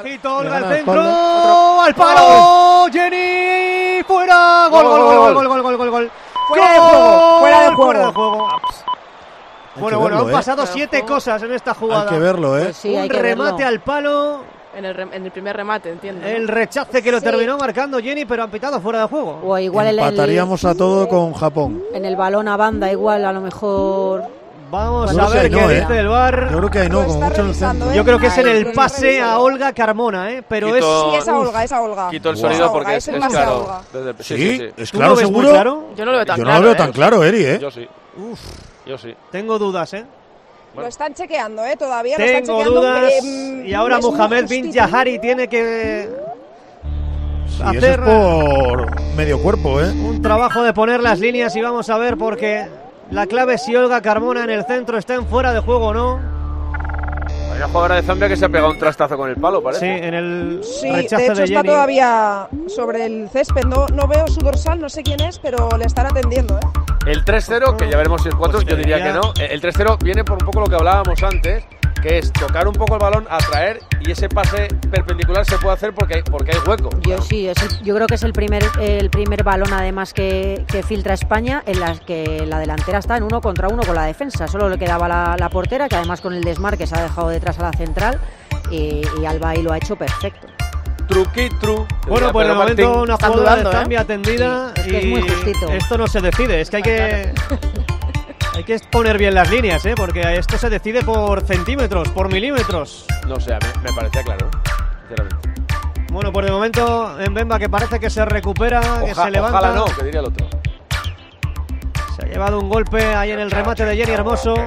Ojito, Olga al centro, al palo, Jenny, fuera, gol. Fuera de juego. Bueno, han pasado 7 cosas en esta jugada. Hay que verlo, Pues sí, un remate al palo. En el primer remate, entiendo. El rechace que lo terminó marcando Jenny, pero han pitado fuera de juego. O igual empataríamos a todo con Japón. En el balón a banda, igual, a lo mejor. Vamos a ver qué dice el VAR. Yo creo que no, como mucho en el centro. Yo creo que es en el pase a Olga Carmona, pero Quito, es... Sí, esa Olga. Quito el sonido porque es claro. Sí, es ¿Tú claro, lo ves seguro. muy claro? Yo no lo veo tan Yo claro. no lo veo tan claro, Eri, Yo sí. Yo sí. Tengo dudas, Lo están chequeando, todavía. Tengo dudas. Y ahora Mohamed bin Yahari tiene que hacer por medio cuerpo, un trabajo de poner las líneas y vamos a ver porque la clave es si Olga Carmona en el centro está en fuera de juego o no. Hay una jugadora de Zambia que se ha pegado un trastazo con el palo, parece. Sí, en el Sí, rechace de hecho de está Jenny. todavía sobre el césped. No veo su dorsal, no sé quién es, pero le están atendiendo. El 3-0, que ya veremos si es 4, yo diría que no. El 3-0 viene por un poco lo que hablábamos antes, que es tocar un poco el balón, atraer, y ese pase perpendicular se puede hacer porque hay hueco. Yo creo que es el primer balón además que filtra España, en las que la delantera está en 1 contra 1 con la defensa. Solo le quedaba la portera, que además con el desmarque se ha dejado detrás a la central, y Alba ahí lo ha hecho perfecto. Truquitru. Bueno, pues de momento una jugada de Zambia atendida es que es muy justito. Esto no se decide, es que hay que poner bien las líneas, porque esto se decide por centímetros, por milímetros. No sé, me parecía claro, sinceramente. Bueno, pues de momento en Bemba que parece que se recupera, que se levanta. Ojalá no, que diría el otro. Se ha llevado un golpe ahí en el remate de Jenny Hermoso.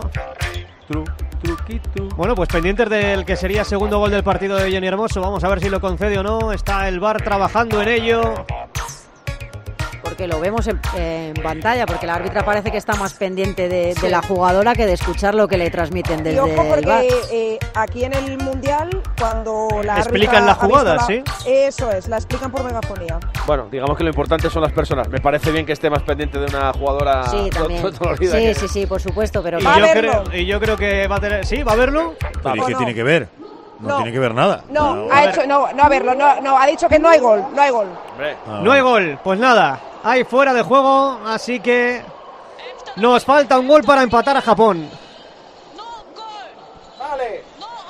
Bueno, pues pendientes del que sería segundo gol del partido de Jenny Hermoso. Vamos a ver si lo concede o no. Está el VAR trabajando en ello. Porque lo vemos en pantalla, porque la árbitra parece que está más pendiente de la jugadora que de escuchar lo que le transmiten desde y ojo el VAR. porque aquí en el Mundial, cuando la explican la jugada, ¿sí? Eso es, la explican por megafonía. Bueno, digamos que lo importante son las personas. Me parece bien que esté más pendiente de una jugadora. Sí, también. Sí, por supuesto, pero yo creo que va a tener. ¿Sí? ¿Va a verlo? ¿Y qué tiene que ver? No tiene que ver nada. No a verlo, ha dicho que no hay gol, no hay gol. No hay gol, pues nada, hay fuera de juego, así que nos falta un gol para empatar a Japón. Vale.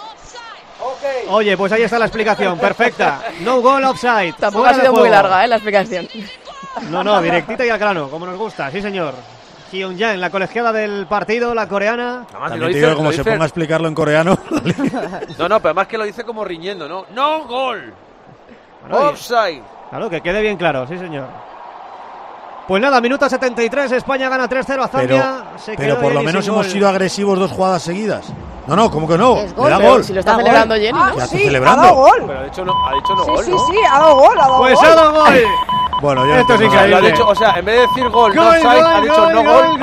Oye, pues ahí está la explicación, perfecta. No goal, offside. Tampoco ha sido muy larga, la explicación. No, directita y al grano, como nos gusta, sí señor. Hyun-Yang, la colegiada del partido, la coreana. También te digo, como se ponga a explicarlo en coreano. No, pero además que lo dice como riñendo, ¿no? ¡No gol! Offside. Claro, que quede bien claro, sí señor. Pues nada, minuto 73, España gana 3-0 a Zambia. Pero por lo menos hemos sido agresivos 2 jugadas seguidas. No, ¿cómo que no? Le da gol. Si lo está celebrando Jenny, ¿no? ¿Qué hace Sí, celebrando? ha dado gol. Pero ha dicho no gol, Sí, ¿no? sí, ha dado gol. Pues ha dado gol. Bueno, ya esto es Lo ha increíble. dicho, o sea, en vez de decir gol, no offside, ha dicho no gol.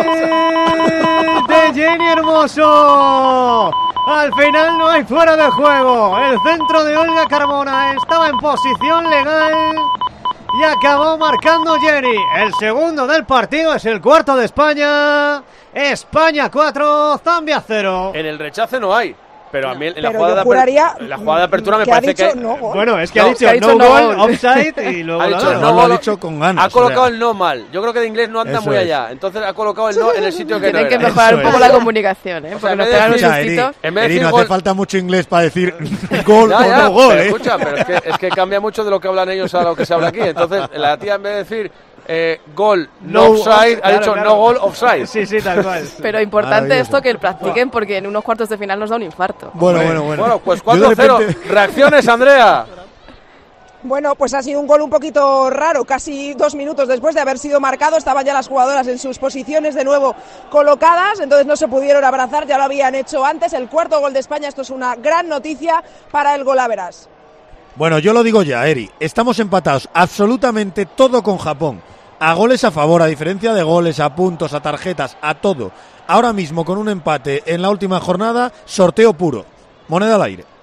Gol de Jenny Hermoso. Al final no hay fuera de juego. El centro de Olga Carmona estaba en posición legal y acabó marcando Jenny. El segundo del partido es el cuarto de España. España 4, Zambia 0. En el rechace no hay. Pero a mí en la Pero jugada, yo juraría la jugada de apertura me que ha parece dicho que... no gol. Bueno, es que No, ha dicho que ha dicho no no gol, gol. offside y luego Ha dicho nada. no lo ha gol. dicho con ganas. Ha colocado o sea. el no mal. Yo creo que de inglés no anda Eso muy es. allá. Entonces ha colocado el no en el sitio que no Tienen que era. mejorar un Eso poco es. la comunicación, O sea, porque en nos vez de pegan un decir- sustito. En vez de Eri, decir no gol... hace falta mucho inglés para decir gol o Ya, no gol, pero escucha, pero es que cambia mucho de lo que hablan ellos a lo que se habla aquí. Entonces la tía en vez de decir gol, no offside, ha dicho no gol, offside. Sí, tal cual. Pero importante Maravilloso. esto que lo practiquen porque en unos cuartos de final nos da un infarto. Bueno. Bueno, pues Yo de 4-0. repente- Reacciones, Andrea. Bueno, pues ha sido un gol un poquito raro, casi 2 minutos después de haber sido marcado, estaban ya las jugadoras en sus posiciones de nuevo colocadas, entonces no se pudieron abrazar, ya lo habían hecho antes, el cuarto gol de España, esto es una gran noticia para el Golaveras. Bueno, yo lo digo ya, Eri. Estamos empatados absolutamente todo con Japón. A goles a favor, a diferencia de goles, a puntos, a tarjetas, a todo. Ahora mismo con un empate en la última jornada, sorteo puro. Moneda al aire.